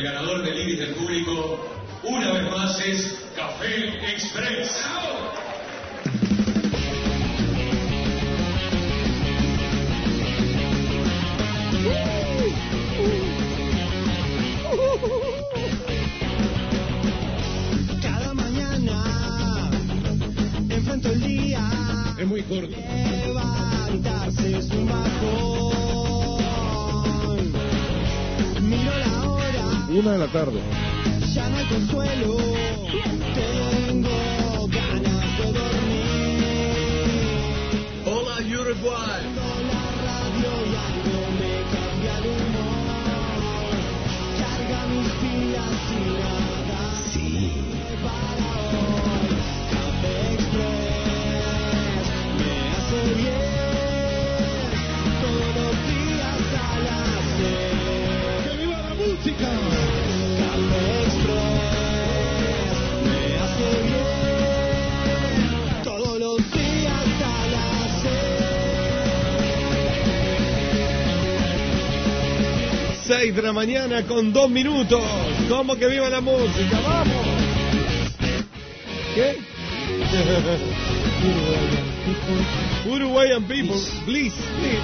El ganador del Ibis del público, una vez más, es Café Express. Cada mañana enfrento el día. Es muy corto. Levantarse es un bajón. Miro la hora. 1 de la tarde. Ya no hay consuelo. Tengo ganas de dormir. Hola, Uruguay. La radio y algo me cambia el humor. Carga mis pilas y nada. Sí. Para hoy. Café Express me hace bien. Todos los días a las 6. ¡Que viva la música! Café Express me hace bien. Todos los días a las 6. 6 de la mañana con 2 minutos. ¿Cómo que viva la música? ¡Vamos! ¿Qué? Uruguayan people, please.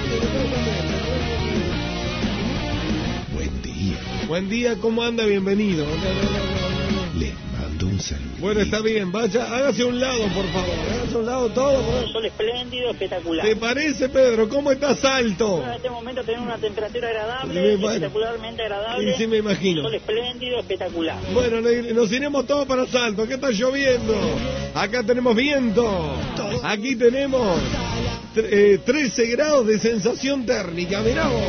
Buen día. Buen día, ¿cómo anda? Bienvenido. Les mando un saludo. Bueno, está bien, vaya, hágase a un lado, por favor. Hágase a un lado todo. Un sol espléndido, espectacular. ¿Te parece, Pedro? ¿Cómo estás alto? En este momento tenemos una temperatura agradable, Sí, bueno. espectacularmente agradable. Y sí, me imagino. Un sol espléndido, espectacular. Bueno, nos iremos todos para Salto. Acá está lloviendo. Acá tenemos viento. Aquí tenemos 13 grados de sensación térmica. Mirá vos.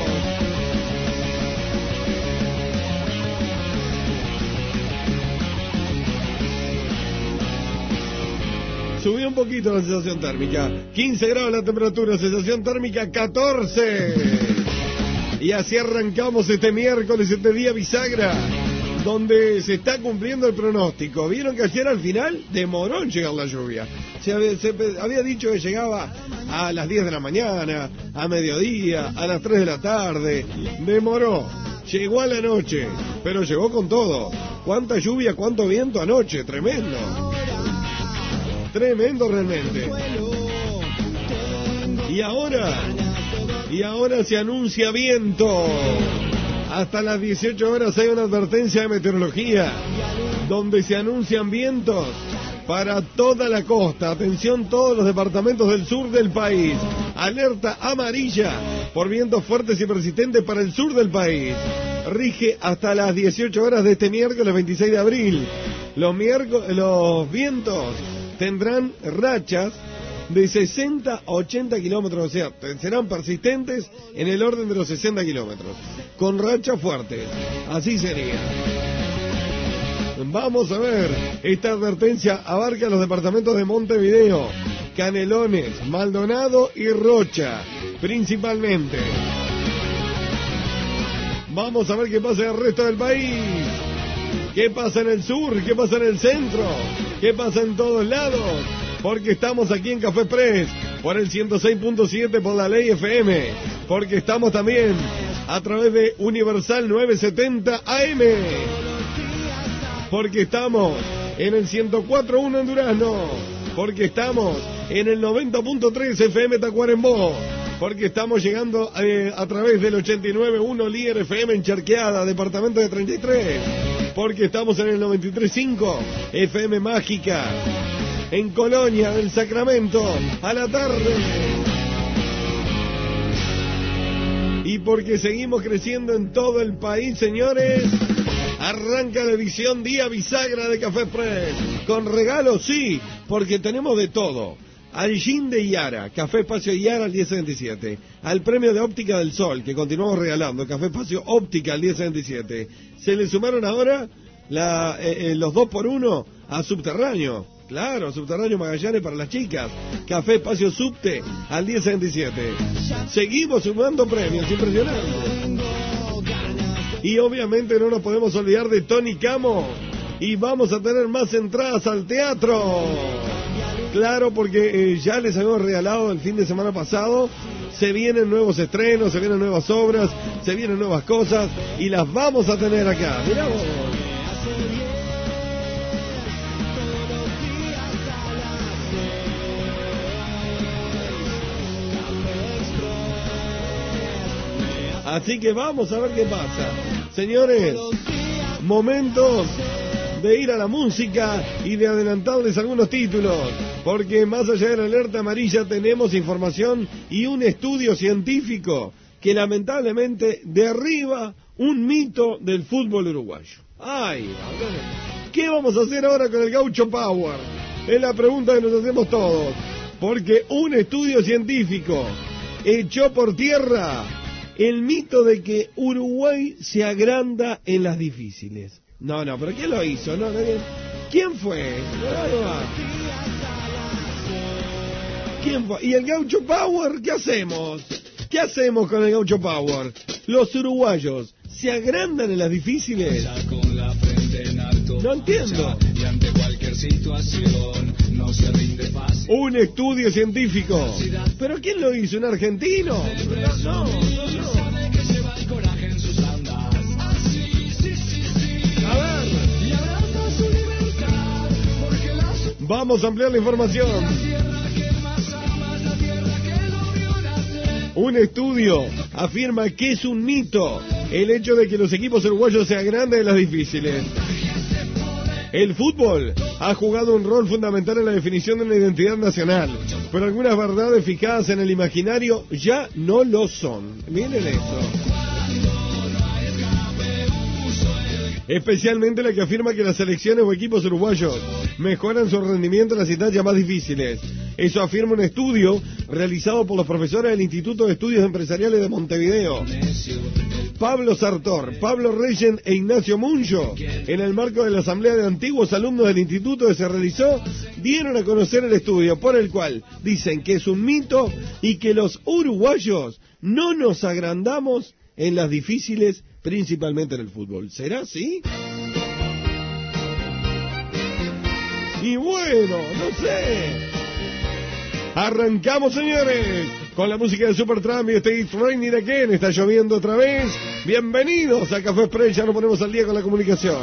Subió un poquito la sensación térmica. 15 grados la temperatura, sensación térmica 14. Y así arrancamos este miércoles, este día bisagra, donde se está cumpliendo el pronóstico. Vieron que ayer al final demoró en llegar la lluvia. Se había dicho que llegaba a las 10 de la mañana, a mediodía, a las 3 de la tarde. Demoró. Llegó a la noche, pero llegó con todo. Cuánta lluvia, cuánto viento anoche, tremendo. Tremendo realmente. Y ahora se anuncia viento. Hasta las 18 horas hay una advertencia de meteorología donde se anuncian vientos para toda la costa. Atención, todos los departamentos del sur del país. Alerta amarilla por vientos fuertes y persistentes para el sur del país. Rige hasta las 18 horas de este miércoles 26 de abril. Los vientos tendrán rachas de 60 a 80 kilómetros, o sea, serán persistentes en el orden de los 60 kilómetros, con rachas fuertes. Así sería. Vamos a ver, esta advertencia abarca los departamentos de Montevideo, Canelones, Maldonado y Rocha, principalmente. Vamos a ver qué pasa en el resto del país. ¿Qué pasa en el sur? ¿Qué pasa en el centro? ¿Qué pasa en todos lados? Porque estamos aquí en Café Express, por el 106.7 por la Ley FM. Porque estamos también a través de Universal 970 AM. Porque estamos en el 104.1 en Durazno. Porque estamos en el 90.3 FM Tacuarembó. Porque estamos llegando a través del 89.1 Líder FM en Charqueada, departamento de 33. Porque estamos en el 93.5 FM Mágica, en Colonia del Sacramento, a la tarde. Y porque seguimos creciendo en todo el país, señores, arranca la edición Día Bisagra de Café Express. Con regalos, sí, porque tenemos de todo. Al Gin de Yara, Café Espacio Yara al 1077. Al premio de Óptica del Sol, que continuamos regalando, Café Espacio Óptica al 1077. Se le sumaron ahora los 2x1 a Subterráneo. Claro, Subterráneo Magallanes para las chicas. Café Espacio Subte al 1077. Seguimos sumando premios, impresionante. Y obviamente no nos podemos olvidar de Tony Camo. Y vamos a tener más entradas al teatro. Claro, porque ya les habíamos regalado el fin de semana pasado Se vienen nuevos estrenos, se vienen nuevas obras, se vienen nuevas cosas y las vamos a tener acá. Mirá vos. Así que vamos a ver qué pasa. Señores, momentos de ir a la música y de adelantarles algunos títulos, porque más allá de la alerta amarilla tenemos información y un estudio científico que lamentablemente derriba un mito del fútbol uruguayo. ¡Ay! ¿Qué vamos a hacer ahora con el Gaucho Power? Es la pregunta que nos hacemos todos, porque un estudio científico echó por tierra el mito de que Uruguay se agranda en las difíciles. No, pero ¿quién lo hizo? No, ¿quién fue? ¿Quién fue? ¿Y el Gaucho Power? ¿Qué hacemos? ¿Qué hacemos con el Gaucho Power? Los uruguayos se agrandan en las difíciles. No entiendo. Un estudio científico. ¿Pero quién lo hizo? ¿Un argentino? No. A ver. Vamos a ampliar la información. Un estudio afirma que es un mito el hecho de que los equipos uruguayos se agranden en las difíciles. El fútbol ha jugado un rol fundamental en la definición de la identidad nacional, pero algunas verdades fijadas en el imaginario ya no lo son. Miren eso. Especialmente la que afirma que las selecciones o equipos uruguayos mejoran su rendimiento en las instancias más difíciles. Eso afirma un estudio realizado por los profesores del Instituto de Estudios Empresariales de Montevideo, Pablo Sartor, Pablo Reyen e Ignacio Muncho, en el marco de la asamblea de antiguos alumnos del instituto que se realizó, dieron a conocer el estudio por el cual dicen que es un mito y que los uruguayos no nos agrandamos en las difíciles, principalmente en el fútbol. ¿Será así? Y bueno, no sé. Arrancamos, señores, con la música de Supertramp y este It's Raining Again. Está lloviendo otra vez. Bienvenidos a Café Express. Ya nos ponemos al día con la comunicación.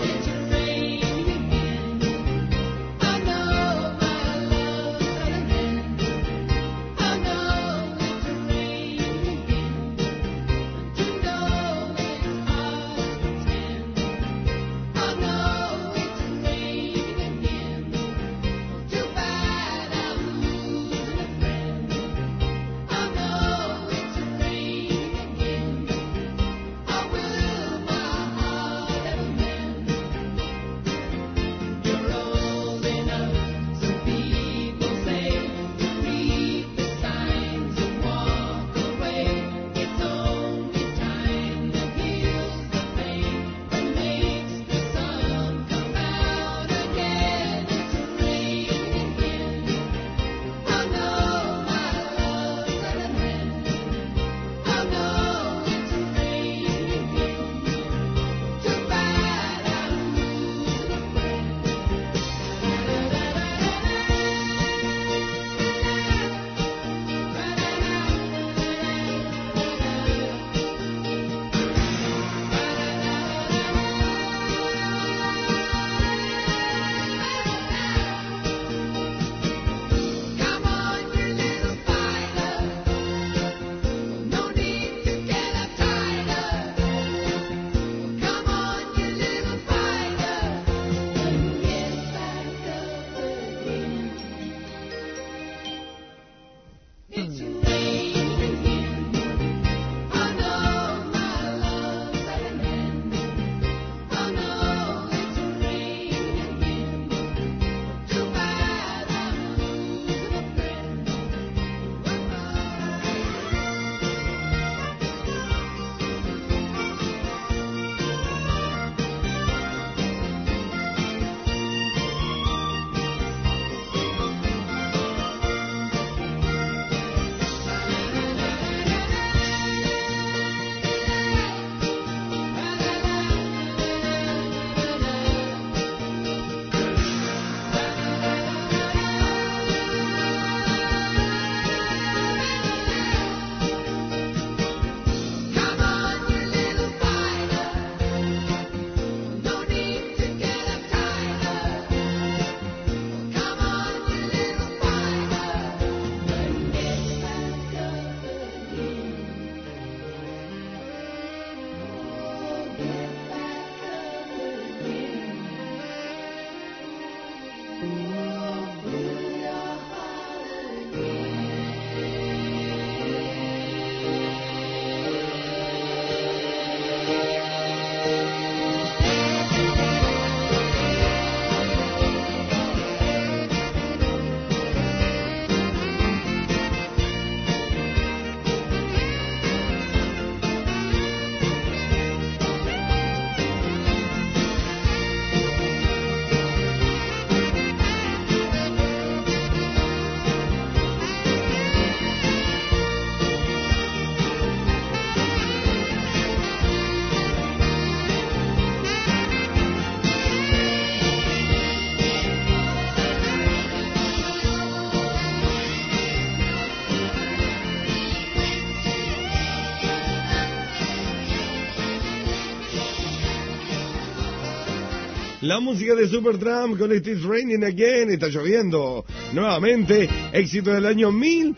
La música de Supertramp con It's Raining Again, está lloviendo nuevamente, éxito del año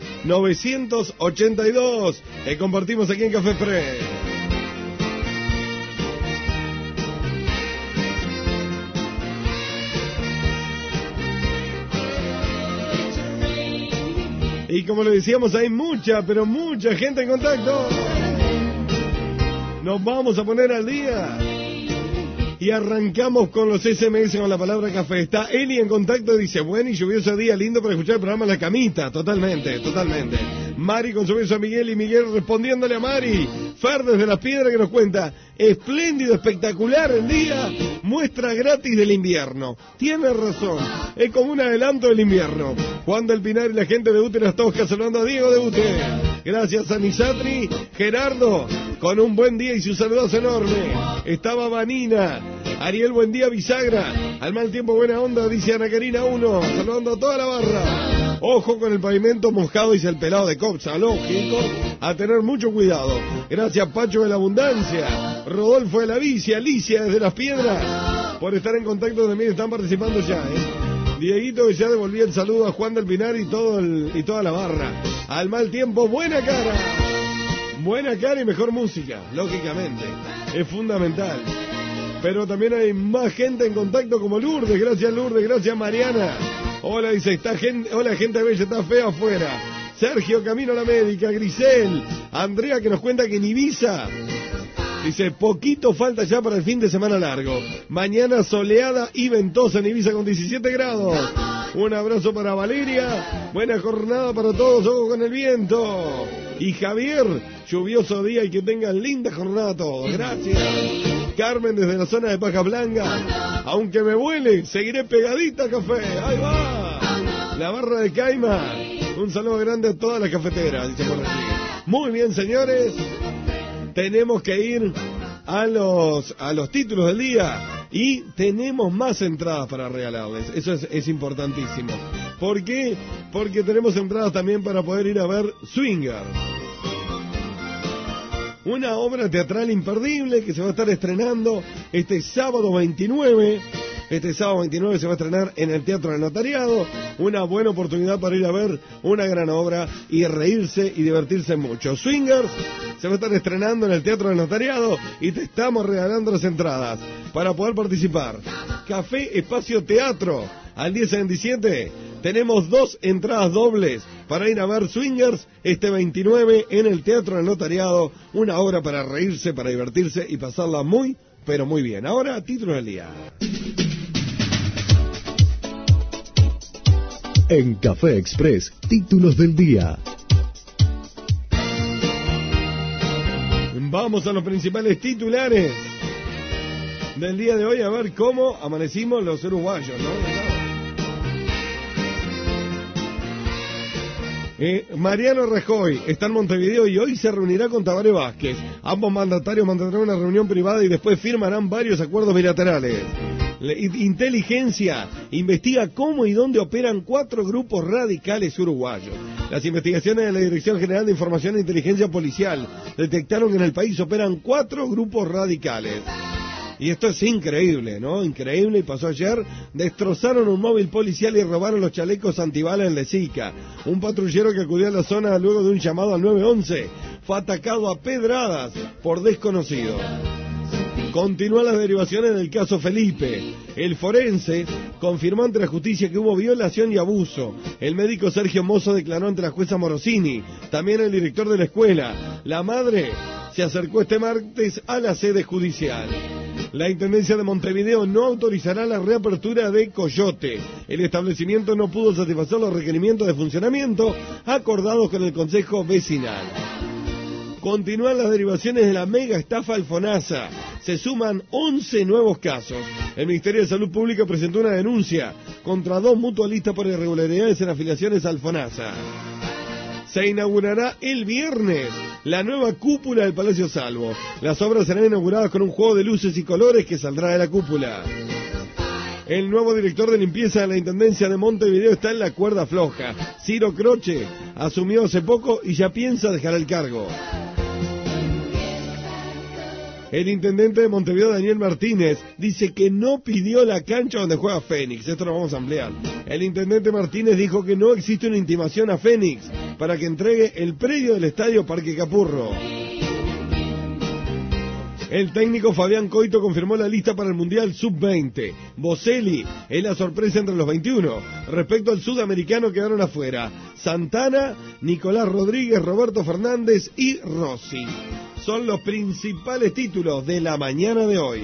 1982, que compartimos aquí en Café Express. Y como le decíamos, hay mucha, pero mucha gente en contacto. Nos vamos a poner al día. Y arrancamos con los SMS con la palabra café. Está Eli en contacto y dice, buen y lluvioso día, lindo para escuchar el programa La Camita. Totalmente, totalmente. Mari con su beso a Miguel y Miguel respondiéndole a Mari. Fer desde Las Piedras que nos cuenta, espléndido, espectacular el día, muestra gratis del invierno. Tiene razón, es como un adelanto del invierno. Juan del Pinar y la gente de Ute Las Toscas saludando a Diego de Ute. Gracias a Nisatri, Gerardo, con un buen día y sus saludos enormes. Estaba Vanina, Ariel, buen día, Bisagra. Al mal tiempo, buena onda, dice Ana Karina 1, saludando a toda la barra. Ojo con el pavimento mojado, dice el pelado de Copsa, lógico, a tener mucho cuidado. Gracias, Pacho de la Abundancia, Rodolfo de la Bici, Alicia desde Las Piedras, por estar en contacto también, están participando ya, Dieguito que ya devolvía el saludo a Juan del Pinar y toda la barra. Al mal tiempo, buena cara y mejor música, lógicamente, es fundamental. Pero también hay más gente en contacto como Lourdes, gracias Mariana. Hola, dice, hola gente bella, está fea afuera. Sergio, camino a la médica, Grisel, Andrea que nos cuenta que en Ibiza, dice, poquito falta ya para el fin de semana largo. Mañana soleada y ventosa en Ibiza con 17 grados. Un abrazo para Valeria, buena jornada para todos, ojo con el viento. Y Javier, lluvioso día y que tengan linda jornada todos, gracias. Carmen desde la zona de Paja Blanca, aunque me vuele, seguiré pegadita a café, ahí va. La barra de Caima, un saludo grande a todas las cafeteras, dice por aquí. Muy bien, señores, tenemos que ir a los títulos del día y tenemos más entradas para regalarles, eso es importantísimo. ¿Por qué? Porque tenemos entradas también para poder ir a ver Swinger, una obra teatral imperdible que se va a estar estrenando este sábado 29. Este sábado 29 se va a estrenar en el Teatro del Notariado. Una buena oportunidad para ir a ver una gran obra y reírse y divertirse mucho. Swingers se va a estar estrenando en el Teatro del Notariado y te estamos regalando las entradas para poder participar. Café Espacio Teatro al 1077. Tenemos 2 entradas dobles para ir a ver Swingers este 29 en el Teatro del Notariado. Una obra para reírse, para divertirse y pasarla muy, pero muy bien. Ahora, título del día. En Café Express, títulos del día. Vamos a los principales titulares del día de hoy, a ver cómo amanecimos los uruguayos, ¿no? Mariano Rajoy está en Montevideo y hoy se reunirá con Tabaré Vázquez. Ambos mandatarios mantendrán una reunión privada y después firmarán varios acuerdos bilaterales. Inteligencia investiga cómo y dónde operan 4 grupos radicales uruguayos. Las investigaciones de la Dirección General de Información e Inteligencia Policial detectaron que en el país operan 4 grupos radicales. Y esto es increíble, ¿no? Increíble, y pasó ayer. Destrozaron un móvil policial y robaron los chalecos antibalas en Lezica. Un patrullero que acudió a la zona luego de un llamado al 911 fue atacado a pedradas por desconocidos. Continúan las derivaciones del caso Felipe. El forense confirmó ante la justicia que hubo violación y abuso. El médico Sergio Mozo declaró ante la jueza Morosini. También el director de la escuela. La madre se acercó este martes a la sede judicial. La Intendencia de Montevideo no autorizará la reapertura de Coyote. El establecimiento no pudo satisfacer los requerimientos de funcionamiento acordados con el Consejo Vecinal. Continúan las derivaciones de la mega estafa al FONASA. Se suman 11 nuevos casos. El Ministerio de Salud Pública presentó una denuncia contra 2 mutualistas por irregularidades en afiliaciones al FONASA. Se inaugurará el viernes la nueva cúpula del Palacio Salvo. Las obras serán inauguradas con un juego de luces y colores que saldrá de la cúpula. El nuevo director de limpieza de la Intendencia de Montevideo está en la cuerda floja. Ciro Croce asumió hace poco y ya piensa dejar el cargo. El intendente de Montevideo, Daniel Martínez, dice que no pidió la cancha donde juega Fénix. Esto lo vamos a ampliar. El intendente Martínez dijo que no existe una intimación a Fénix para que entregue el predio del estadio Parque Capurro. El técnico Fabián Coito confirmó la lista para el Mundial Sub-20. Boselli es la sorpresa entre los 21. Respecto al sudamericano quedaron afuera Santana, Nicolás Rodríguez, Roberto Fernández y Rossi. Son los principales títulos de la mañana de hoy.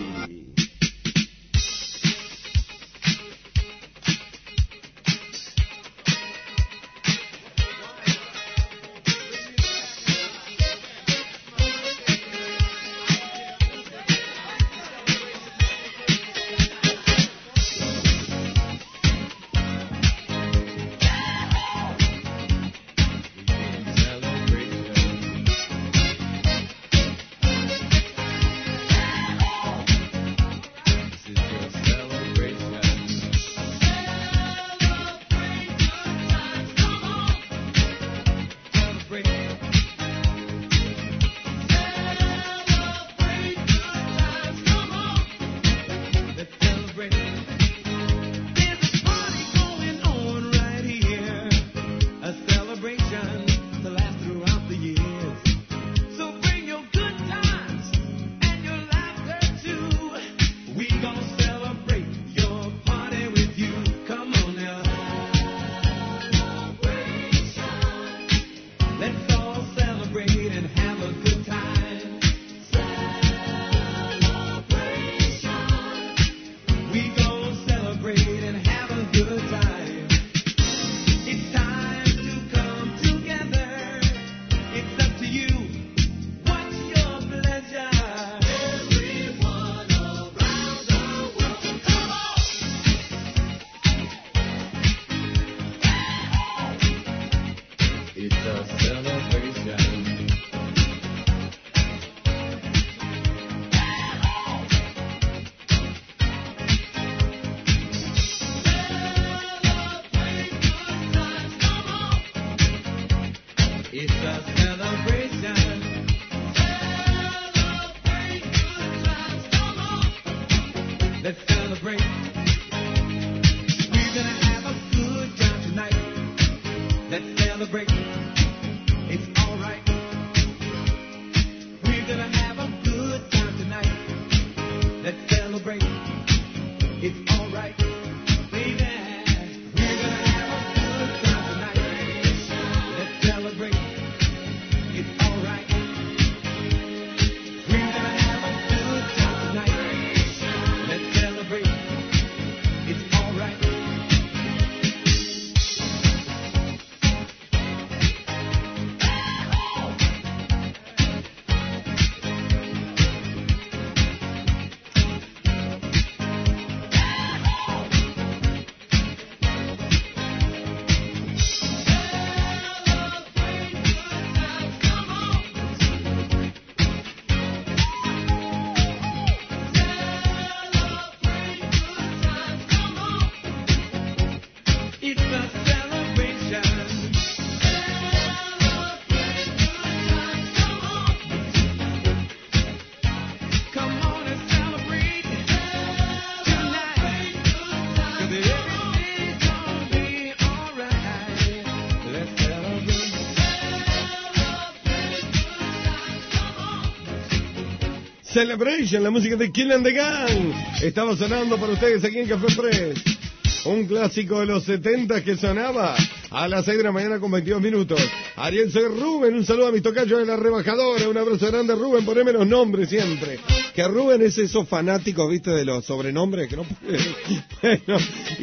Celebration, la música de Kill and the Gang. Estaba sonando para ustedes aquí en Café Express. Un clásico de los 70 que sonaba a las 6 de la mañana con 22 minutos. Ariel, soy Rubén, un saludo a mis tocayos de la rebajadora, un abrazo grande Rubén, poneme los nombres siempre. Que Rubén es esos fanáticos, viste, de los sobrenombres que no puede. Bueno,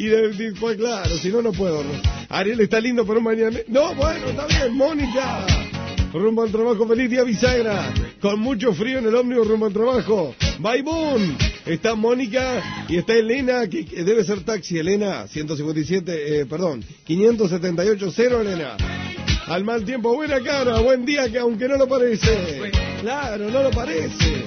y pues claro, si no, no puedo. Ariel está lindo por un mañana. No, bueno, está bien, Mónica. Rumbo al trabajo, feliz día bisagra. Con mucho frío en el ómnibus rumbo al trabajo. Bye boom. Está Mónica y está Elena, que debe ser taxi, Elena, 578-0, Elena. Al mal tiempo, buena cara, buen día, que aunque no lo parece. Claro, no lo parece.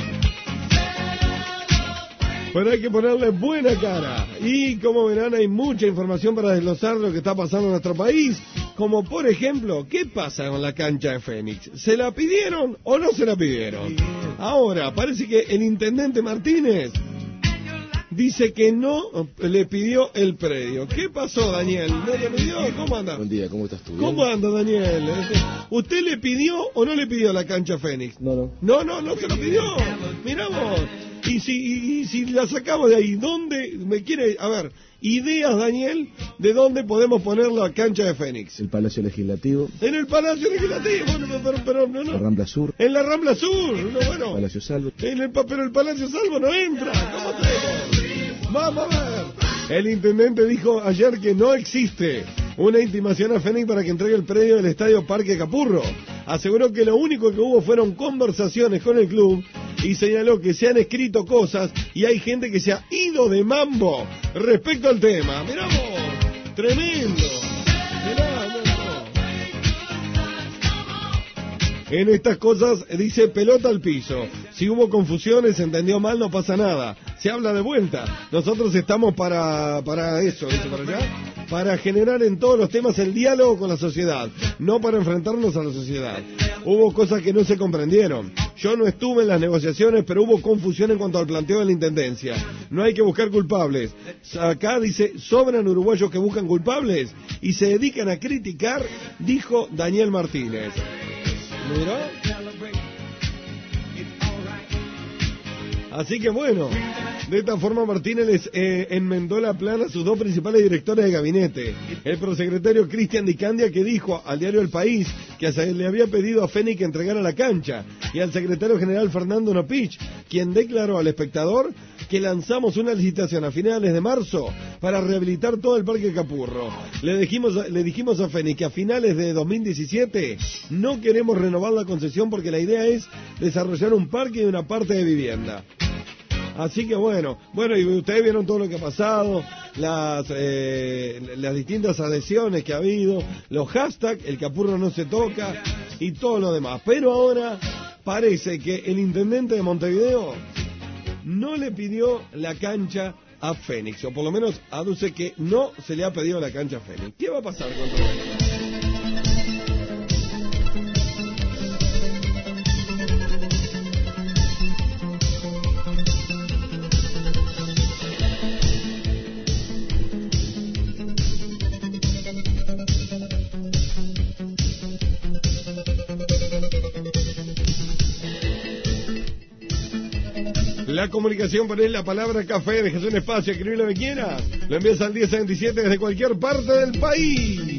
Pero hay que ponerle buena cara. Y como verán, hay mucha información para desglosar lo que está pasando en nuestro país. Como por ejemplo, ¿qué pasa con la cancha de Fénix? ¿Se la pidieron o no se la pidieron? Ahora, parece que el intendente Martínez dice que no le pidió el predio. ¿Qué pasó, Daniel? ¿No le pidió? ¿Cómo anda? Buen día, ¿cómo estás tú? ¿Cómo anda, Daniel? ¿Usted le pidió o no le pidió la cancha Fénix? No. No se lo pidió. Mirá vos. Y si la sacamos de ahí, ¿dónde me quiere? A ver, ideas, Daniel, de dónde podemos poner la cancha de Fénix. El Palacio Legislativo. En el Palacio Legislativo, pero no. La Rambla Sur. En la Rambla Sur, bueno. Palacio Salvo. Pero el Palacio Salvo no entra. ¿Cómo hacemos? Vamos a ver. El intendente dijo ayer que no existe una intimación a Fénix para que entregue el predio del Estadio Parque Capurro. Aseguró que lo único que hubo fueron conversaciones con el club y señaló que se han escrito cosas y hay gente que se ha ido de mambo respecto al tema. Mirá vos, tremendo. Mirá, no. En estas cosas dice pelota al piso. Si hubo confusiones, se entendió mal, no pasa nada. Se habla de vuelta. Nosotros estamos para eso, dice para allá, para generar en todos los temas el diálogo con la sociedad, no para enfrentarnos a la sociedad. Hubo cosas que no se comprendieron. Yo no estuve en las negociaciones, pero hubo confusión en cuanto al planteo de la intendencia. No hay que buscar culpables. Acá dice, sobran uruguayos que buscan culpables y se dedican a criticar, dijo Daniel Martínez. ¿Mirá? Así que bueno, de esta forma Martínez les enmendó la plana a sus dos principales directores de gabinete. El prosecretario Cristian Di Candia, que dijo al diario El País que le había pedido a Fénix que entregara la cancha, y al secretario general Fernando Nopich, quien declaró al espectador que lanzamos una licitación a finales de marzo para rehabilitar todo el Parque Capurro. Le dijimos a Fénix que a finales de 2017 no queremos renovar la concesión porque la idea es desarrollar un parque y una parte de vivienda. Así que bueno, y ustedes vieron todo lo que ha pasado, las distintas adhesiones que ha habido, los hashtags, el Capurro no se toca y todo lo demás. Pero ahora parece que el intendente de Montevideo no le pidió la cancha a Fénix, o por lo menos aduce que no se le ha pedido la cancha a Fénix. ¿Qué va a pasar con todo esto? La comunicación, ponés la palabra café, dejes un espacio, escribir lo que quieras. Lo envías al 1027 desde cualquier parte del país.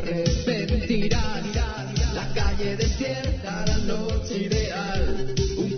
La calle desierta, la noche ideal, un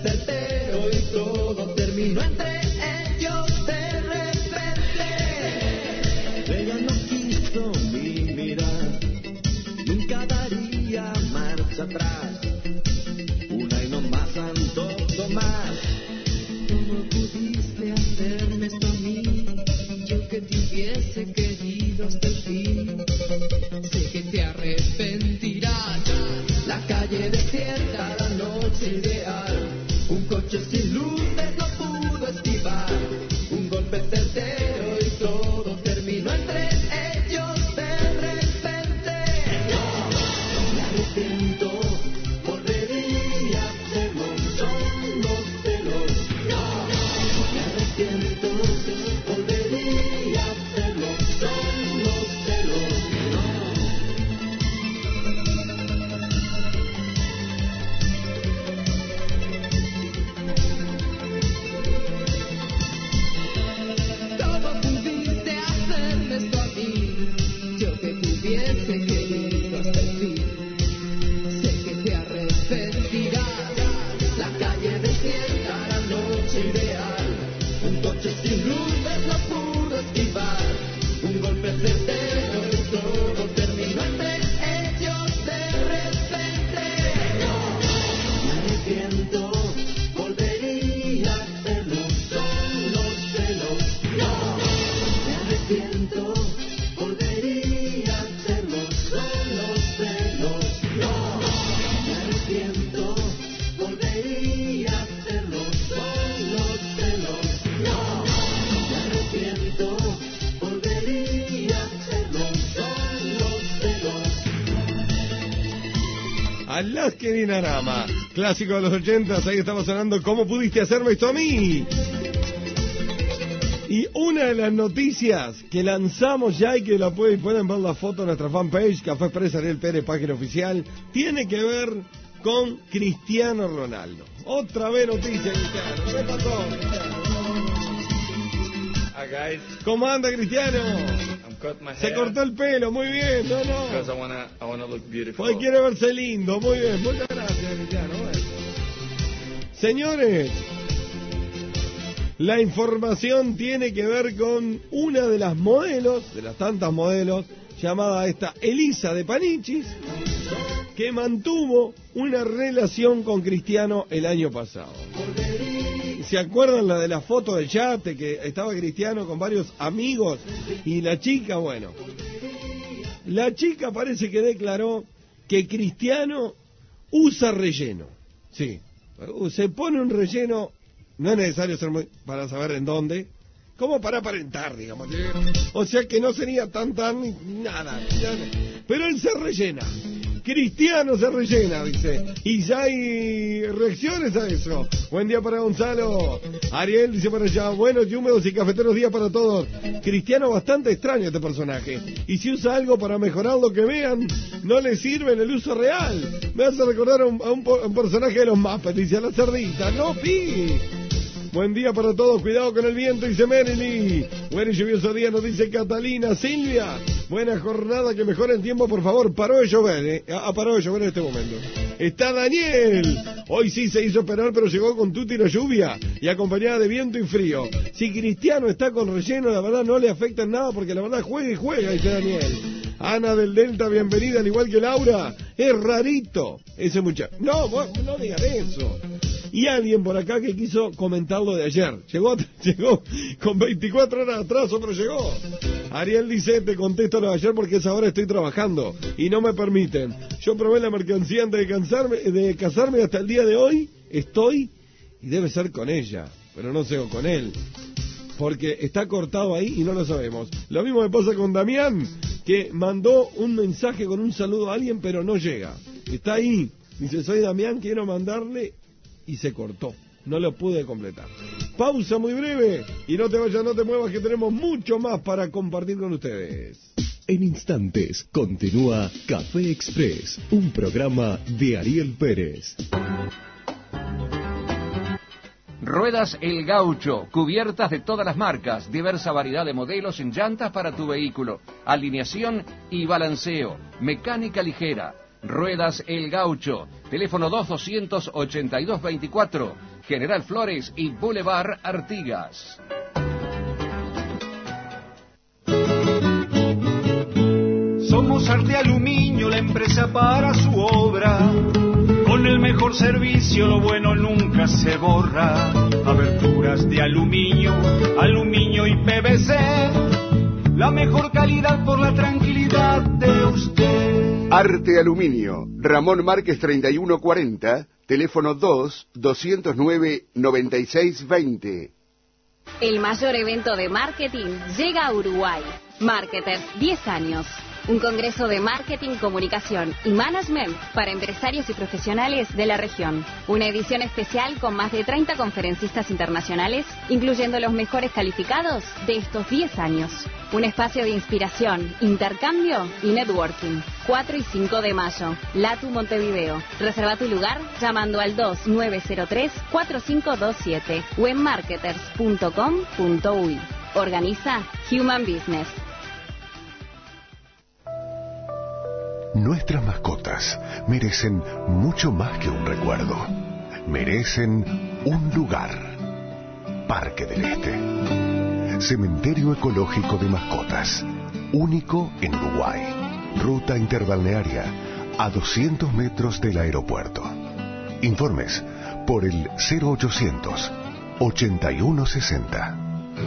certero y todo terminó entre ellos de repente. Ella no quiso ni mirar, nunca daría marcha atrás. Una y no más, antojo más. ¿Cómo pudiste hacerme esto a mí? Yo que te hubiese querido hasta el fin. Sé que te arrepentirás. La calle desierta, la noche ideal. Un coche sin luces no pudo esquivar. Un golpe certero y todo terminó entre ellos de repente. No, me arrepiento, volvería a hacerlo, son los celos. No, me arrepiento, volvería a hacerlo, son los celos. ¿Cómo pudiste hacerme esto a mí? Yo que te hubiese querido hasta el fin. Sé que te arrepentirás. La calle desierta, la noche ideal. Un coche sin luces no pudo esquivar. Un golpe certero y todo terminó entre ellos de repente. No, me arrepiento, volvería a hacerlo, son los celos. No, me arrepiento, volvería a hacerlo, son los celos. No, me arrepiento, volvería a hacerlo, son los celos. No, me arrepiento, volvería a hacerlo, son los celos. Alaska y Dinarama, clásico de los 80, ahí estaba sonando ¿Cómo pudiste hacerme esto a mí? Y una de las noticias que lanzamos ya y que pueden ver la foto en nuestra fanpage, Café Express Ariel Pérez, página oficial, tiene que ver con Cristiano Ronaldo. Otra vez noticia, Cristiano. ¿Qué pasó, Cristiano? Hi guys, ¿Cómo anda, Cristiano? I'm cutting my Se hair cortó el pelo, muy bien, because no. I wanna look beautiful. Hoy quiere verse lindo, muy bien, muchas gracias, Cristiano. Bueno. Señores, la información tiene que ver con una de las modelos, de las tantas modelos, llamada esta Elisa de Panichis, que mantuvo una relación con Cristiano el año pasado. ¿Se acuerdan la de la foto del yate que estaba Cristiano con varios amigos y la chica? Bueno, la chica parece que declaró que Cristiano usa relleno. Sí, se pone un relleno, no es necesario ser muy para saber en dónde, como para aparentar, digamos. O sea que no sería tan nada. Pero él se rellena. Cristiano se rellena, dice. Y ya hay reacciones a eso. Buen día para Gonzalo. Ariel dice por allá, buenos y húmedos y cafeteros días para todos. Cristiano bastante extraño este personaje. Y si usa algo para mejorar lo que vean, no le sirve en el uso real. Me hace recordar a un personaje de los Muppets, dice a la cerdita. No, pi. Buen día para todos, cuidado con el viento, dice Merely. Buen y lluvioso día, nos dice Catalina. Silvia, buena jornada, que mejore el tiempo, por favor. Paró de llover, paró de llover en este momento. Está Daniel. Hoy sí se hizo esperar, pero llegó con tutti la lluvia y acompañada de viento y frío. Si Cristiano está con relleno, la verdad no le afecta en nada, porque la verdad juega y juega, dice Daniel. Ana del Delta, bienvenida, al igual que Laura. Es rarito ese muchacho. No, vos no digan eso. Y alguien por acá que quiso comentar lo de ayer. Llegó con 24 horas de atraso, pero llegó. Ariel dice, te contesto lo de ayer porque a esa hora estoy trabajando y no me permiten. Yo probé la mercancía antes de casarme y hasta el día de hoy estoy, y debe ser con ella, pero no sé, o con él, porque está cortado ahí y no lo sabemos. Lo mismo me pasa con Damián, que mandó un mensaje con un saludo a alguien, pero no llega. Está ahí. Dice, soy Damián, quiero mandarle, y se cortó. No lo pude completar. Pausa muy breve y no te vayas, no te muevas, que tenemos mucho más para compartir con ustedes. En instantes continúa Café Express, un programa de Ariel Pérez. Ruedas El Gaucho, cubiertas de todas las marcas, diversa variedad de modelos en llantas para tu vehículo, alineación y balanceo, mecánica ligera. Ruedas El Gaucho, teléfono 228224, General Flores y Boulevard Artigas. Somos Arte Aluminio, la empresa para su obra. Con el mejor servicio, lo bueno nunca se borra. Aberturas de aluminio, aluminio y PVC. La mejor calidad por la tranquilidad de usted. Arte Aluminio, Ramón Márquez 3140, teléfono 2-209-9620. El mayor evento de marketing llega a Uruguay. Marketers 10 años. Un congreso de marketing, comunicación y management para empresarios y profesionales de la región. Una edición especial con más de 30 conferencistas internacionales, incluyendo los mejores calificados de estos 10 años. Un espacio de inspiración, intercambio y networking. 4 y 5 de mayo, Latu Montevideo. Reserva tu lugar llamando al 2903-4527 o en marketers.com.uy. Organiza Human Business. Nuestras mascotas merecen mucho más que un recuerdo. Merecen un lugar. Parque del Este. Cementerio ecológico de mascotas. Único en Uruguay. Ruta interbalnearia a 200 metros del aeropuerto. Informes por el 0800 8160.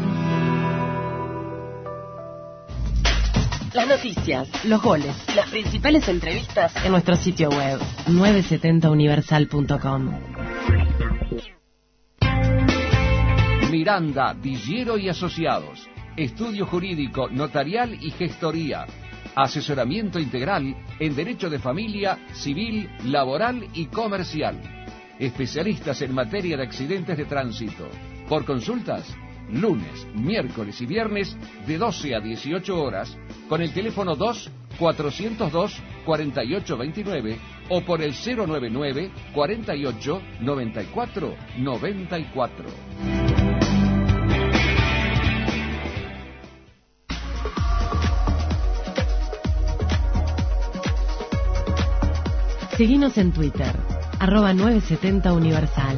Las noticias, los goles, las principales entrevistas en nuestro sitio web 970universal.com. Miranda, Dillero y Asociados. Estudio jurídico, notarial y gestoría. Asesoramiento integral en derecho de familia, civil, laboral y comercial. Especialistas en materia de accidentes de tránsito. Por consultas, lunes, miércoles y viernes de 12 a 18 horas con el teléfono 2-402-4829 o por el 099 48 94 94. Seguinos en Twitter, @970universal.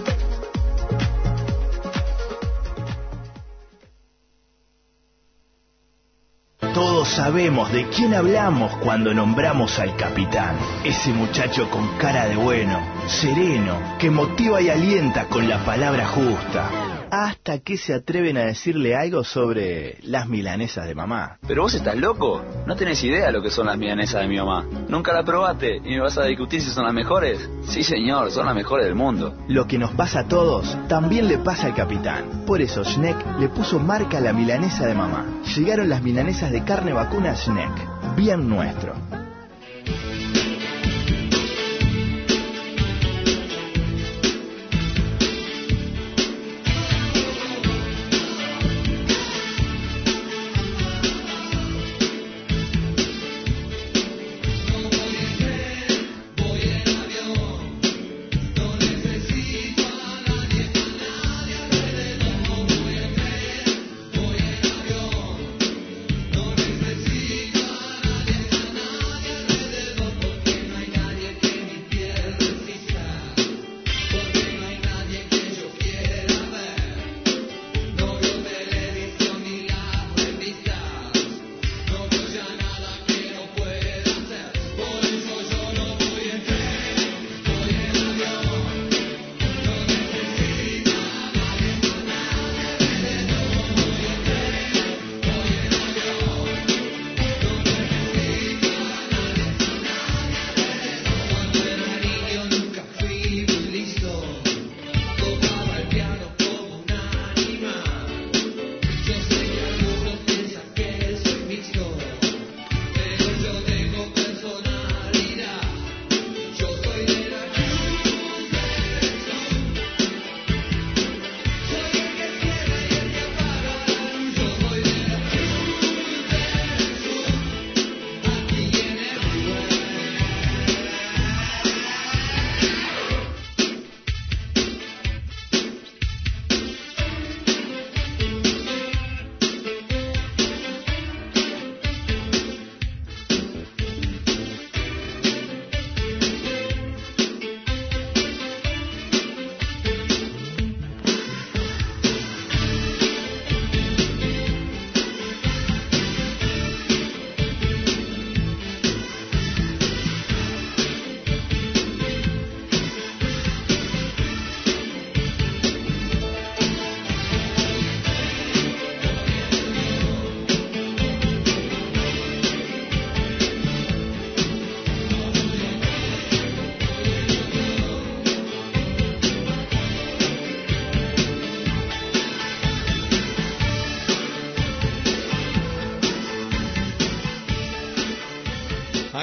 Todos sabemos de quién hablamos cuando nombramos al capitán. Ese muchacho con cara de bueno, sereno, que motiva y alienta con la palabra justa. Hasta que se atreven a decirle algo sobre las milanesas de mamá. ¿Pero vos estás loco? No tenés idea de lo que son las milanesas de mi mamá. ¿Nunca la probaste y me vas a discutir si son las mejores? Sí, señor, son las mejores del mundo. Lo que nos pasa a todos, también le pasa al capitán. Por eso Schneck le puso marca a la milanesa de mamá. Llegaron las milanesas de carne vacuna Schneck. Bien nuestro.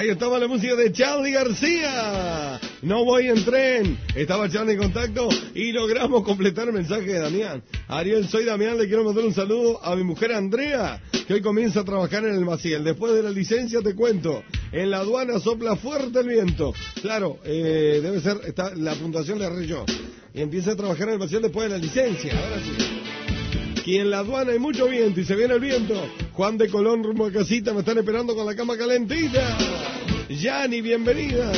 Ahí estaba la música de Charly García. No voy en tren. Estaba Charly en contacto y logramos completar el mensaje de Damián. Ariel, soy Damián, le quiero mandar un saludo a mi mujer Andrea, que hoy comienza a trabajar en el Maciel. Después de la licencia te cuento, en la aduana sopla fuerte el viento. Claro, debe ser, la puntuación le arregló yo. Y empieza a trabajar en el Maciel después de la licencia, ahora sí. Y en la aduana hay mucho viento y se viene el viento. Juan de Colón rumbo a casita, me están esperando con la cama calentita. Yani, bienvenida.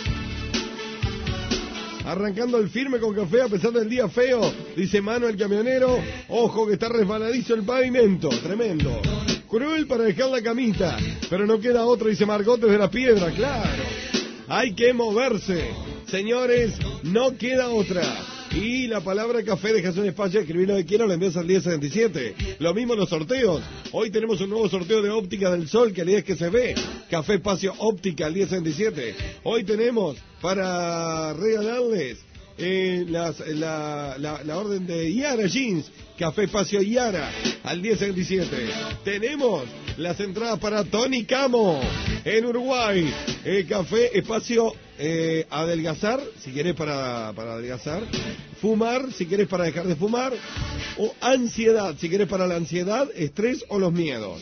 Arrancando el firme con café a pesar del día feo, dice Mano el camionero. Ojo que está resbaladizo el pavimento, tremendo. Cruel para dejar la camita, pero no queda otra, dice Margotes de la Piedra, claro. Hay que moverse, señores, no queda otra. Y la palabra café, dejas un espacio, escribir lo que quieras, lo envías al 1077. Lo mismo los sorteos. Hoy tenemos un nuevo sorteo de óptica del sol, que al día es que se ve. Café Espacio Óptica al 1077. Hoy tenemos para regalarles la orden de Yara Jeans. Café Espacio Yara al 1077. Tenemos las entradas para Tony Camo en Uruguay. Café Espacio Adelgazar, si querés para adelgazar. Fumar, si querés para dejar de fumar. O ansiedad, si querés para la ansiedad, estrés o los miedos.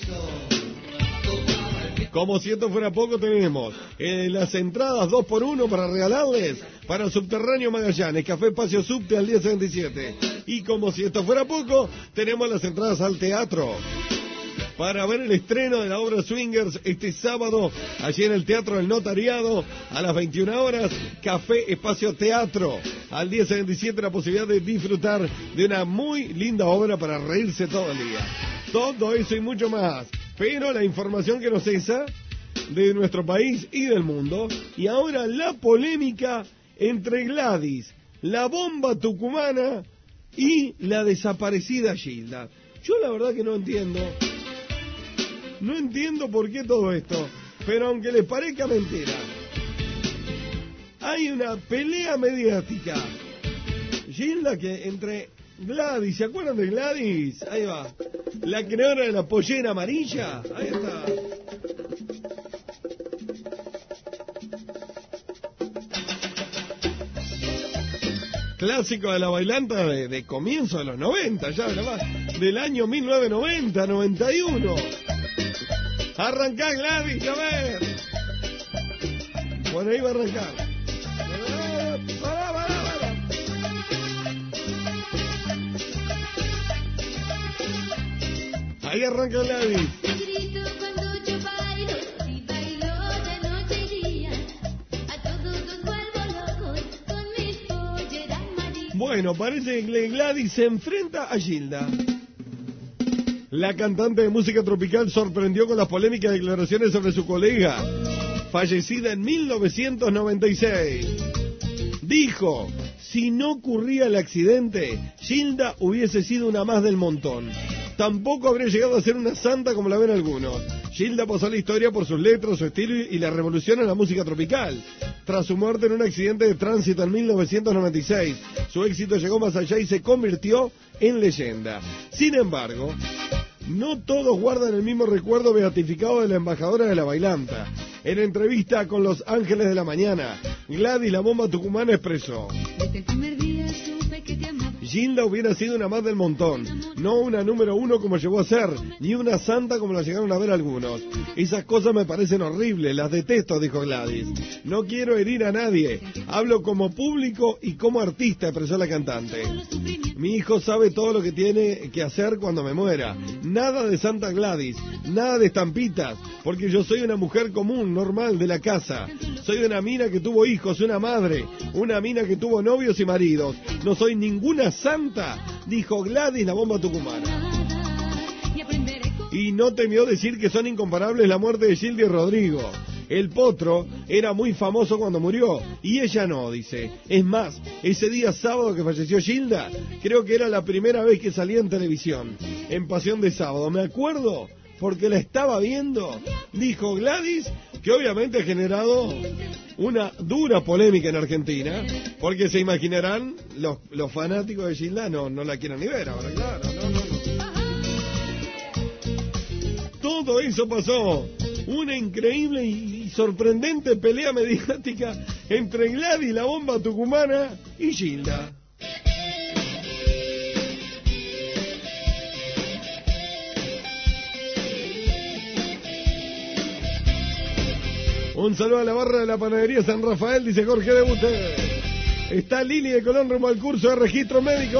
Como si esto fuera poco, tenemos las entradas 2x1 para regalarles para Subterráneo Magallanes, Café Espacio Subte al 1077. Y como si esto fuera poco, tenemos las entradas al teatro para ver el estreno de la obra Swingers este sábado, allí en el Teatro del Notariado, a las 21 horas, Café Espacio Teatro, al 1077, la posibilidad de disfrutar de una muy linda obra para reírse todo el día. Todo eso y mucho más, pero la información que nos cesa de nuestro país y del mundo, y ahora la polémica entre Gladys, la bomba tucumana y la desaparecida Gilda. Yo la verdad que no entiendo por qué todo esto, pero aunque les parezca mentira, hay una pelea mediática. Gilda que entre Gladys, ¿se acuerdan de Gladys? Ahí va, la creadora de la pollera amarilla, ahí está. Clásico de la bailanta de comienzo de los 90, ya del año 1990, 91. Arrancá Gladys, a ver. Bueno, ahí va a arrancar. Pará. Ahí arranca Gladys. Bueno, parece que Gladys se enfrenta a Gilda. La cantante de música tropical sorprendió con las polémicas declaraciones sobre su colega, fallecida en 1996. Dijo, si no ocurría el accidente, Gilda hubiese sido una más del montón. Tampoco habría llegado a ser una santa como la ven algunos. Gilda pasó a la historia por sus letras, su estilo y la revolución en la música tropical. Tras su muerte en un accidente de tránsito en 1996, su éxito llegó más allá y se convirtió en leyenda. Sin embargo, no todos guardan el mismo recuerdo beatificado de la embajadora de la bailanta. En entrevista con Los Ángeles de la Mañana, Gladys la bomba tucumana expresó: desde el primer día supe que te amaba. Gilda hubiera sido una más del montón, no una número uno como llegó a ser, ni una santa como la llegaron a ver algunos. Esas cosas me parecen horribles, las detesto, dijo Gladys. No quiero herir a nadie, hablo como público y como artista, expresó la cantante. Mi hijo sabe todo lo que tiene que hacer cuando me muera. Nada de Santa Gladys, nada de estampitas, porque yo soy una mujer común, normal, de la casa. Soy una mina que tuvo hijos, una madre, una mina que tuvo novios y maridos. No soy ninguna santa, dijo Gladys la bomba tucumana. Y no temió decir que son incomparables la muerte de Gilda y Rodrigo. El Potro era muy famoso cuando murió, y ella no, dice. Es más, ese día sábado que falleció Gilda, creo que era la primera vez que salía en televisión, en Pasión de Sábado. Me acuerdo porque la estaba viendo, dijo Gladys, que obviamente ha generado una dura polémica en Argentina, porque se imaginarán, los fanáticos de Gilda no la quieren ni ver ahora, claro, no. Todo eso pasó, una increíble y sorprendente pelea mediática entre Gladys, la bomba tucumana, y Gilda. Un saludo a la barra de la panadería San Rafael, dice Jorge de Bute. Está Lili de Colón rumbo al curso de registro médico.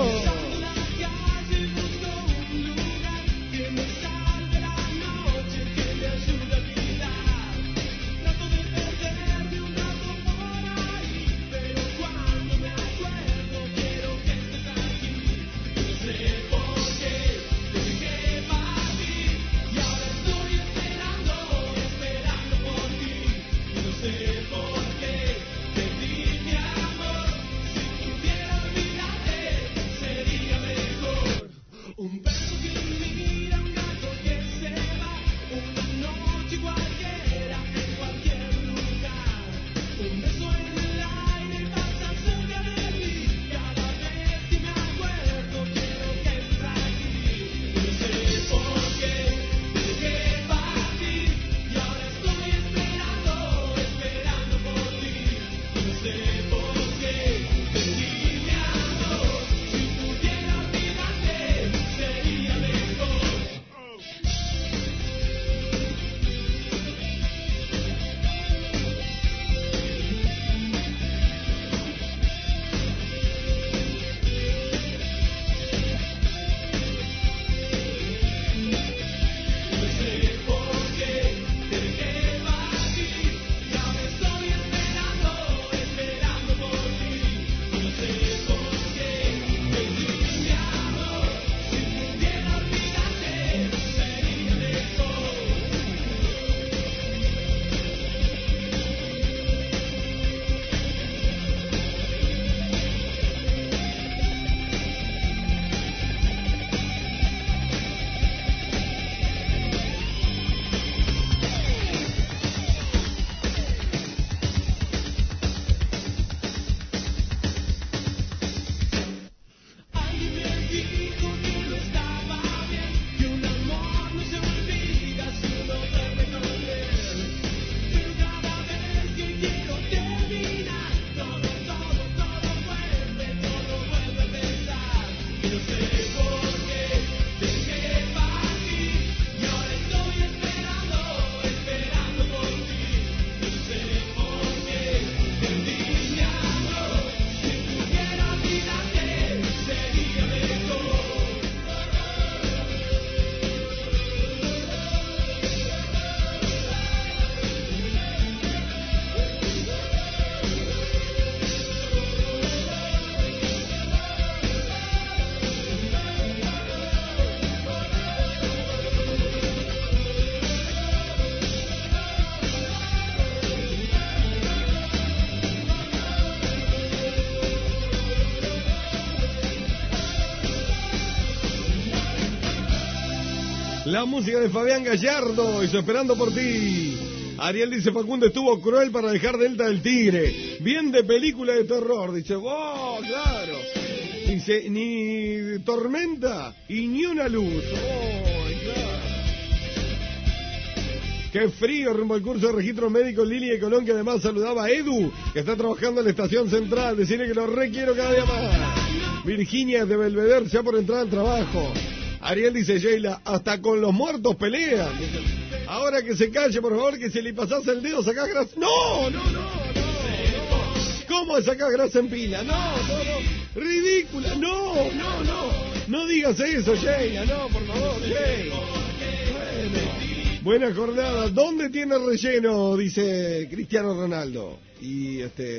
La música de Fabián Gallardo, y Esperando por ti. Ariel dice, Facundo estuvo cruel para dejar Delta del Tigre. Bien de película de terror. Dice, ¡oh, claro! Dice, ni tormenta y ni una luz. ¡Oh, claro! ¡Qué frío! Rumbo al curso de registro médico Lili de Colón, que además saludaba a Edu, que está trabajando en la estación central. Decirle que lo requiero cada día más. Virginia de Belvedere, ya por entrar al trabajo. Ariel dice, Sheila, hasta con los muertos pelean. Ahora que se calle, por favor, que si le pasás el dedo sacás grasa. No. ¿Cómo sacás grasa en pila? No. Ridícula, no. No digas eso, Sheila, no, por favor, Sheila. Buena jornada. ¿Dónde tiene relleno? Dice Cristiano Ronaldo. Y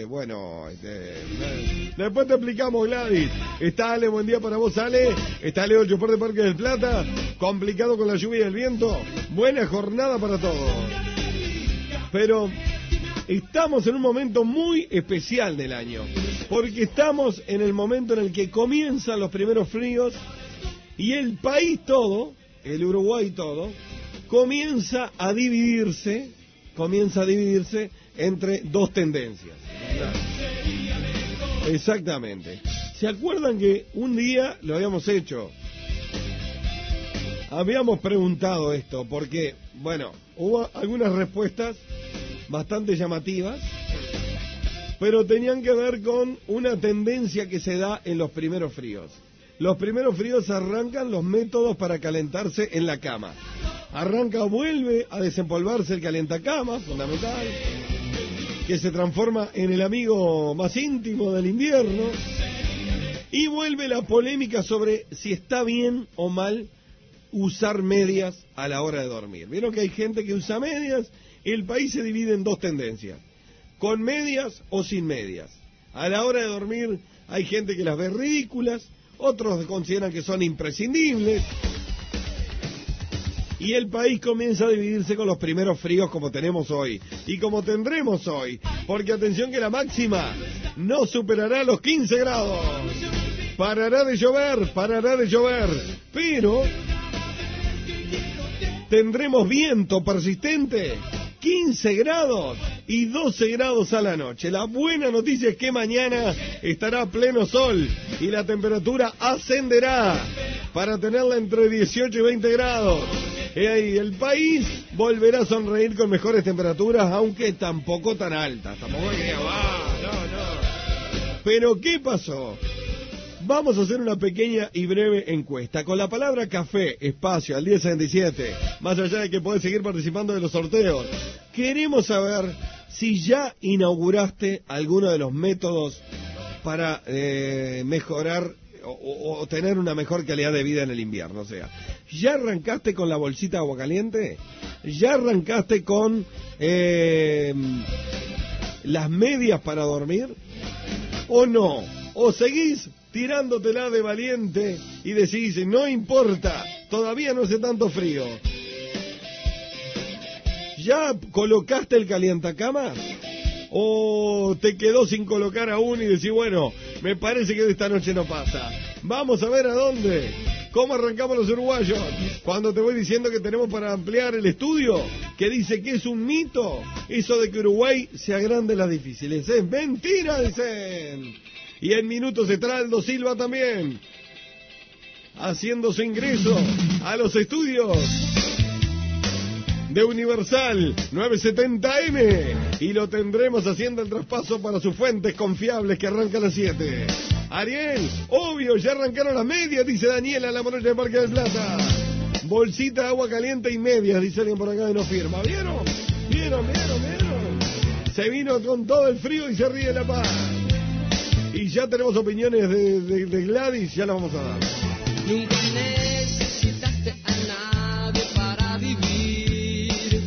después te explicamos, Gladys. Está Ale, buen día para vos, Ale. Está Leo, el chofer de Parque del Plata. Complicado con la lluvia y el viento. Buena jornada para todos. Pero estamos en un momento muy especial del año. Porque estamos en el momento en el que comienzan los primeros fríos. Y el país todo, el Uruguay todo, comienza a dividirse entre dos tendencias. Exactamente. ¿Se acuerdan que un día lo habíamos hecho? Habíamos preguntado esto, porque, hubo algunas respuestas bastante llamativas, pero tenían que ver con una tendencia que se da en los primeros fríos. Los primeros fríos arrancan los métodos para calentarse en la cama. Vuelve a desempolvarse el calentacama, fundamental, que se transforma en el amigo más íntimo del invierno, y vuelve la polémica sobre si está bien o mal usar medias a la hora de dormir. Vieron que hay gente que usa medias. El país se divide en dos tendencias: con medias o sin medias. A la hora de dormir hay gente que las ve ridículas, otros consideran que son imprescindibles, y el país comienza a dividirse con los primeros fríos como tenemos hoy, y como tendremos hoy, porque atención que la máxima no superará los 15 grados. Parará de llover, pero tendremos viento persistente, 15 grados y 12 grados a la noche. La buena noticia es que mañana estará a pleno sol y la temperatura ascenderá para tenerla entre 18 y 20 grados. Y el país volverá a sonreír con mejores temperaturas, aunque tampoco tan altas. Tampoco es que no. Pero ¿qué pasó? Vamos a hacer una pequeña y breve encuesta. Con la palabra café, espacio, al 1077, más allá de que podés seguir participando de los sorteos, queremos saber si ya inauguraste alguno de los métodos para mejorar o tener una mejor calidad de vida en el invierno. O sea, ¿ya arrancaste con la bolsita de agua caliente? ¿Ya arrancaste con las medias para dormir? ¿O no? ¿O seguís tirándotela de valiente y decís, no importa, todavía no hace tanto frío? ¿Ya colocaste el calientacamas? ¿O te quedó sin colocar aún y decís, bueno, me parece que de esta noche no pasa? Vamos a ver a dónde. ¿Cómo arrancamos los uruguayos? Cuando te voy diciendo que tenemos para ampliar el estudio, que dice que es un mito eso de que Uruguay se agrande las difíciles. Es mentira, dicen. Y en minutos estará Aldo Silva también, haciendo su ingreso a los estudios de Universal 970M, y lo tendremos haciendo el traspaso para sus fuentes confiables, que arranca a las 7. Ariel, obvio, ya arrancaron las medias, dice Daniela, la morocha de Parque del Plata. Bolsita de agua caliente y medias, dice alguien por acá y no firma. ¿Vieron? Se vino con todo el frío y se ríe La Paz. Y ya tenemos opiniones de Gladys, ya las vamos a dar. Nunca necesitaste a nadie para vivir.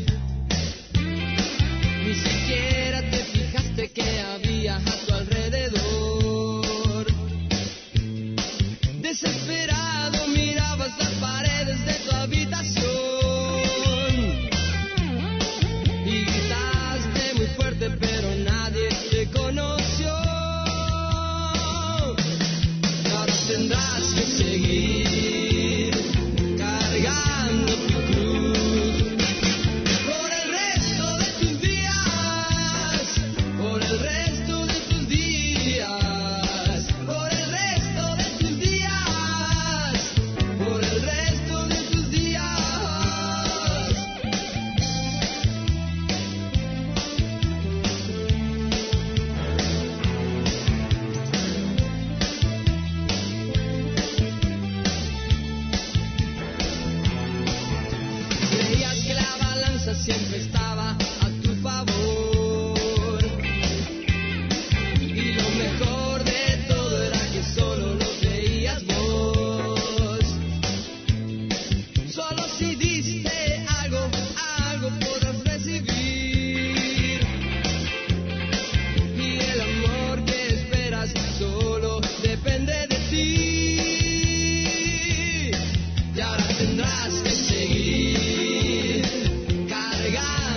Ni siquiera te fijaste que había a tu alrededor. Desesperado mirabas las paredes de tu habitación y gritaste muy fuerte, pero nadie te conoció. Tendrás que seguir cargando tu cruz por el resto de tus días, por el resto de tus días, por el resto de tus días, por el resto de tus días. Siempre estaba a tu favor, y lo mejor de todo era que solo lo veías vos. Solo si diste algo podrás recibir, y el amor que esperas solo depende de ti. Y ahora tendrás que seguir cargando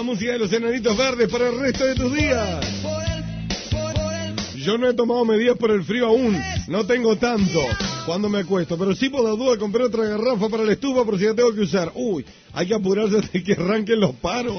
música de los Enanitos Verdes para el resto de tus días. Yo no he tomado medidas por el frío aún, no tengo tanto cuando me acuesto, pero sí por la duda compré otra garrafa para la estufa por si la tengo que usar. Uy, hay que apurarse hasta que arranquen los paros.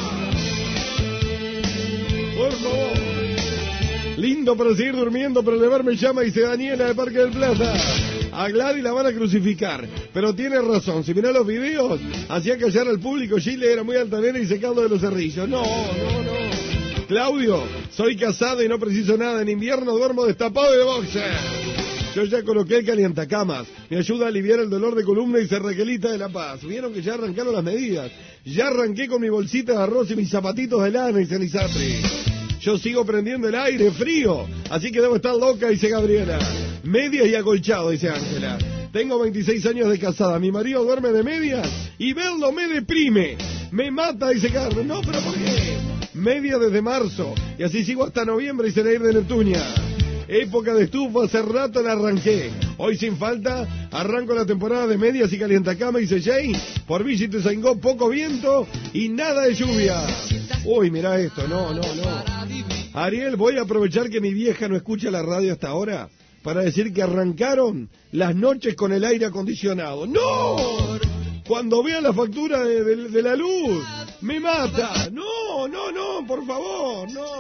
Por favor. Lindo para seguir durmiendo, pero el deber me llama, dice Daniela de Parque del Plaza. A Gladys la van a crucificar, pero tiene razón, si mirá los videos, hacía callar al público, Chile era muy altanera y secando de los cerrillos. No. Claudio, soy casado y no preciso nada, en invierno duermo destapado de boxer. Yo ya coloqué el calientacamas, me ayuda a aliviar el dolor de columna y Raquelita de La Paz. Vieron que ya arrancaron las medidas, ya arranqué con mi bolsita de arroz y mis zapatitos de lana y Cenizapri. Yo sigo prendiendo el aire frío, así que debo estar loca, dice Gabriela. Medias y acolchado, dice Ángela. Tengo 26 años de casada, mi marido duerme de medias y verlo me deprime. Me mata, dice Carlos. No, pero ¿por qué? Media desde marzo, y así sigo hasta noviembre y será ir de Neptunia. Época de estufa, hace rato la arranqué. Hoy sin falta, arranco la temporada de medias y calientacama, dice Jay. Por Visite Saingó, poco viento y nada de lluvia. Uy, mirá esto, no. Ariel, voy a aprovechar que mi vieja no escucha la radio hasta ahora para decir que arrancaron las noches con el aire acondicionado. ¡No! Cuando vea la factura de la luz, me mata. No, por favor, no.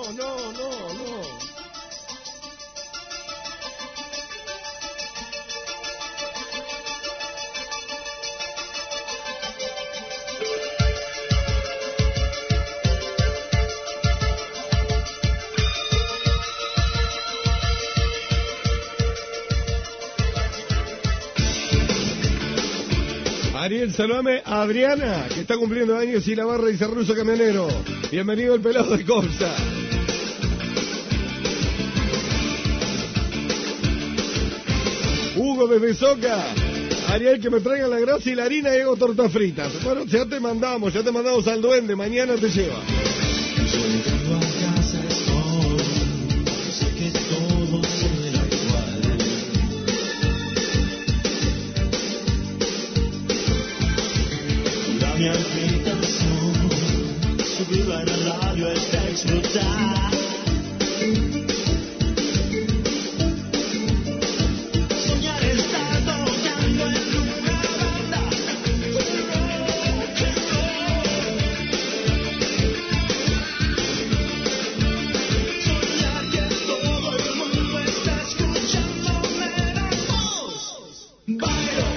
Ariel, saludame a Adriana, que está cumpliendo años y la barra dice Ruso Camionero. Bienvenido el pelado de Copsa. Hugo desde Soca. Ariel, que me traiga la grasa y la harina y hago tortas fritas. Bueno, ya te mandamos al duende, mañana te lleva. Mi habitación, subirlo en el radio hasta explotar. Soñar estar tocando en una banda. Soñar que todo el mundo está escuchándome la voz. Bailo.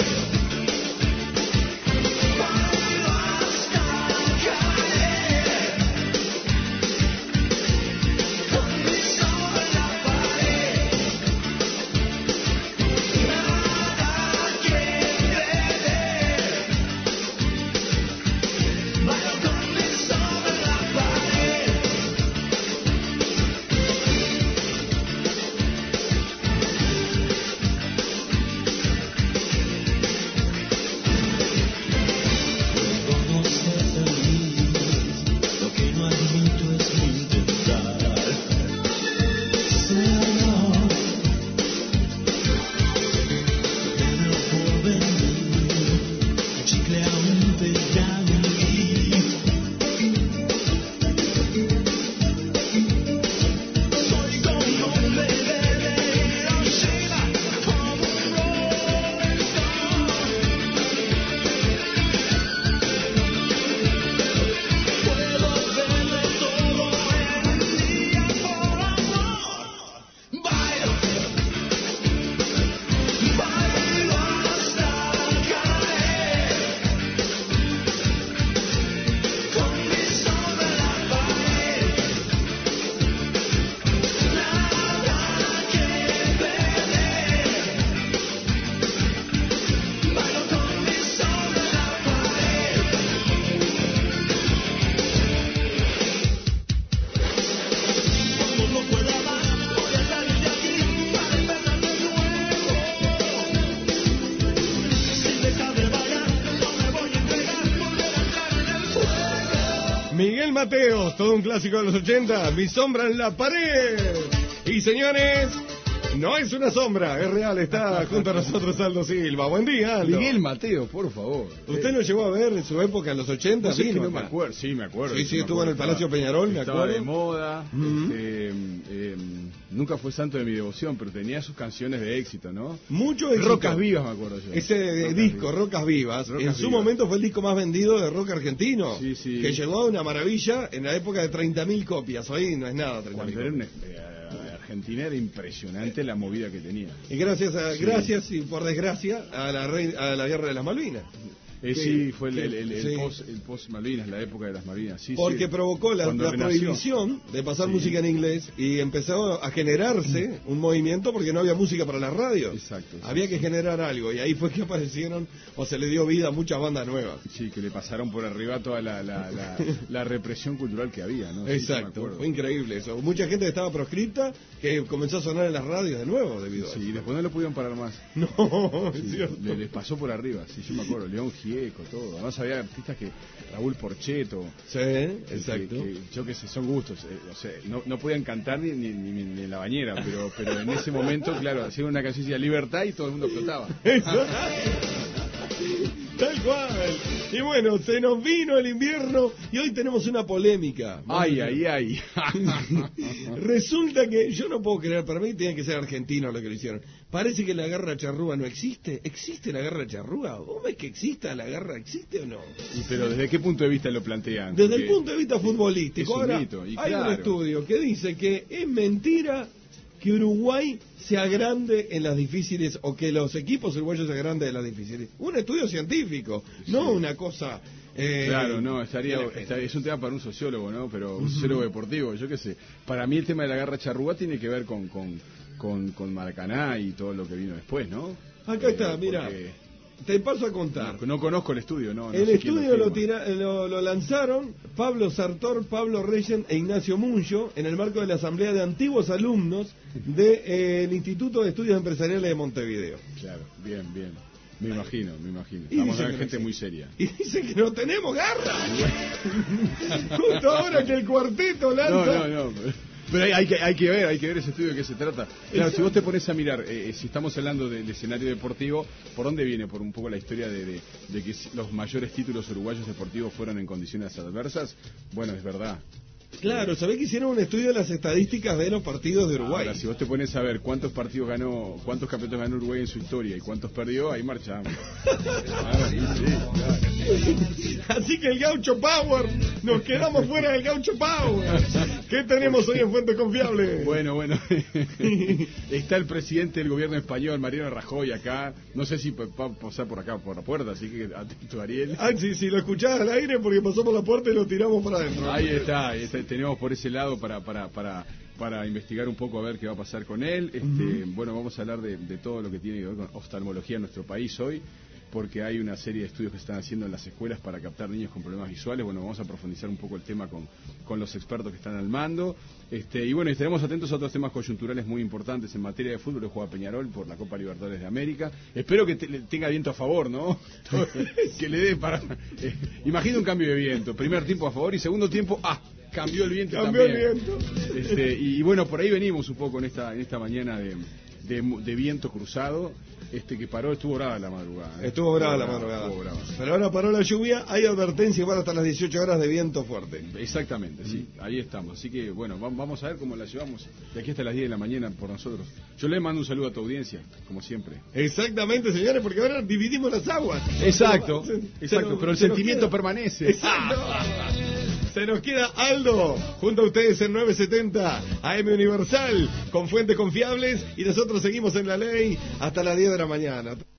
Mateos, todo un clásico de los 80, Mi sombra en la pared. Y señores, No es una sombra, es real, está junto a nosotros Aldo Silva. Buen día, Aldo. Miguel Mateo, por favor. ¿Usted lo llegó a ver en su época, en los 80? No sé, que no me acuerdo. Sí, me acuerdo. Sí, estuvo en el Palacio Peñarol, me acuerdo. Estaba de moda. Nunca fue santo de mi devoción, pero tenía sus canciones de éxito, ¿no? Mucho éxito. Rocas Vivas, me acuerdo yo. Ese disco, Rocas Vivas, en su momento fue el disco más vendido de rock argentino. Sí, sí. Que llegó a una maravilla en la época de 30.000 copias. Hoy no es nada, 30.000. Argentina era impresionante la movida que tenía. Y gracias y por desgracia a la guerra de las Malvinas. Sí, fue el post Malvinas, la época de las Malvinas. Sí, porque provocó la prohibición de pasar música en inglés y empezó a generarse un movimiento porque no había música para las radios. Exacto. Había que generar algo y ahí fue que aparecieron o se le dio vida a muchas bandas nuevas. Sí, que le pasaron por arriba toda la represión cultural que había, ¿no? Exacto, fue increíble eso. Mucha gente estaba proscripta que comenzó a sonar en las radios de nuevo debido a eso. Sí, y después no lo pudieron parar más. No, sí, es cierto. Les pasó por arriba, sí, yo me acuerdo. León Gieco, todo. Además había artistas que Raúl Porcheto. Sí, exacto. Que yo qué sé, son gustos. O sea, no podían cantar ni en la bañera, pero en ese momento, claro, hacían una canción de libertad y todo el mundo explotaba. Tal cual. Y bueno, se nos vino el invierno y hoy tenemos una polémica. Ay. Resulta que yo no puedo creer, para mí tiene que ser argentino lo que lo hicieron. Parece que la garra charrúa no existe. ¿Existe la garra charrúa? ¿Vos ves que exista la garra? ¿Existe o no? Pero ¿desde qué punto de vista lo plantean? Desde el punto de vista futbolístico. Es un Ahora, mito, y hay claro. un estudio que dice que es mentira que Uruguay se agrande en las difíciles o que los equipos uruguayos se agranden en las difíciles. Un estudio científico, no una cosa... claro, no, es un tema para un sociólogo, ¿no? Pero un sociólogo deportivo, yo qué sé. Para mí el tema de la garra charrúa tiene que ver con Maracaná y todo lo que vino después, ¿no? Acá está, mira. Te paso a contar. No conozco el estudio, no. El estudio lo lanzaron Pablo Sartor, Pablo Reyen e Ignacio Muncho en el marco de la asamblea de antiguos alumnos del Instituto de Estudios Empresariales de Montevideo. Claro, bien. Me imagino. Estamos hablando de gente muy seria. Y dicen que no tenemos garra. Justo ahora que el cuarteto lanza... No. Pero hay que ver ese estudio de qué se trata. Claro, si vos te pones a mirar, si estamos hablando del escenario deportivo, ¿por dónde viene? Por un poco la historia de que los mayores títulos uruguayos deportivos fueron en condiciones adversas. Bueno, es verdad. Claro, ¿sabés que hicieron un estudio de las estadísticas de los partidos de Uruguay? Ahora, si vos te pones a ver cuántos campeonatos ganó Uruguay en su historia y cuántos perdió, ahí marchamos. Así que el Gaucho Power, nos quedamos fuera del Gaucho Power. ¿Qué tenemos hoy en Fuentes Confiables? Bueno, está el presidente del gobierno español, Mariano Rajoy, acá. No sé si va a pasar por acá, por la puerta, así que atento, Ariel. Sí, lo escuchás al aire porque pasó por la puerta y lo tiramos para adentro. Ahí está. Tenemos por ese lado para investigar un poco a ver qué va a pasar con él. Bueno, vamos a hablar de todo lo que tiene que ver con oftalmología en nuestro país hoy, porque hay una serie de estudios que están haciendo en las escuelas para captar niños con problemas visuales. Bueno, vamos a profundizar un poco el tema con los expertos que están al mando. Y bueno, estaremos atentos a otros temas coyunturales muy importantes en materia de fútbol. Juega Peñarol por la Copa Libertadores de América. Espero que tenga viento a favor, ¿no? Que le dé para... Imagina un cambio de viento. Primer tiempo a favor y segundo tiempo... Cambió el viento también. Y bueno, por ahí venimos un poco en esta mañana de viento cruzado. Que paró, estuvo brava la madrugada. Estuvo brava la madrugada. Pero ahora paró la lluvia, hay advertencia para hasta las 18 horas de viento fuerte. Exactamente, sí, ahí estamos. Así que bueno, vamos a ver cómo la llevamos de aquí hasta las 10 de la mañana por nosotros. Yo le mando un saludo a tu audiencia, como siempre. Exactamente, señores, porque ahora dividimos las aguas. Exacto, pero el sentimiento permanece. Exacto. Se nos queda Aldo, junto a ustedes en 970 AM Universal, con fuentes confiables, y nosotros seguimos en la ley hasta las 10 de la mañana.